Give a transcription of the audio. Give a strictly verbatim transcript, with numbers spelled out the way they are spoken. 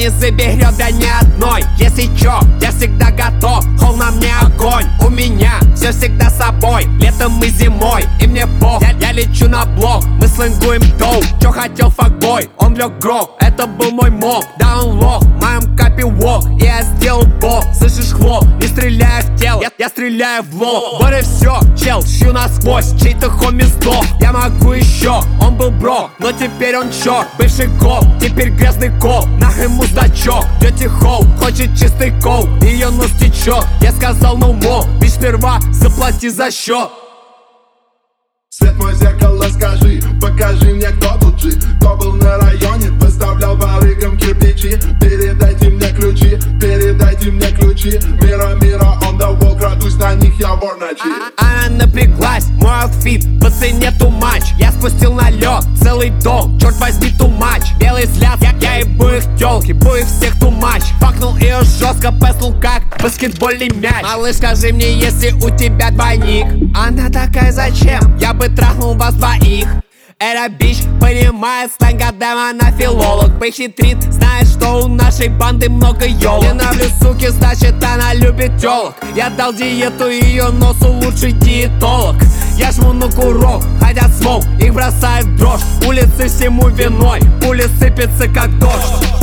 не заберет, да ни одной. Если чё, я всегда готов, хол на мне огонь. У меня все всегда с собой, летом и зимой, и мне пох. Я, я лечу на блок, мы слингуем доу. Чё хотел факбой, он лег грок. Это был мой моб, да он лох, в моем капе вок. И я сделал бог, слышишь хлоп, не стреляя в тело, я, я стреляю в лоб. Вот и все, чел, шью насквозь, чей-то хоми сдох. Я могу еще, он был бро, но теперь он черт. Бывший гол, теперь грязный кол, нахрен муздачок. Дети хоу, хочет чистый кол, ее нос течет. Я сказал no more, бич сперва заплати за счет. Свет мой зеркало, скажи, покажи мне, кто тут жив. Кто был на районе, выставлял барыгам кирпичи. Передайте мне ключи, передайте мне ключи. Мира, мира, on the wall, крадусь на них, я вор ночи. Она напряглась, мой аутфит по цене too much. Я спустил на лед целый дом, черт возьми too much. Белый взгляд, я, я ебу их тёлки, бу их всех too much. Факнул ее жестко, песнул как баскетбольный мяч. Малыш, скажи мне, если у тебя двойник. Она такая, зачем? Я бы трахнул вас двоих. Эта бич понимает сленг, гадаем, она филолог. Похитрит, знает, что у нашей банды много ёлок. Не нравлюсь, суки, значит она любит тёлок. Я дал диету ее носу, лучший диетолог. Я жму на курок, хотят смоук, их бросает в дрожь. Улицы всему виной, пули сыпятся как дождь.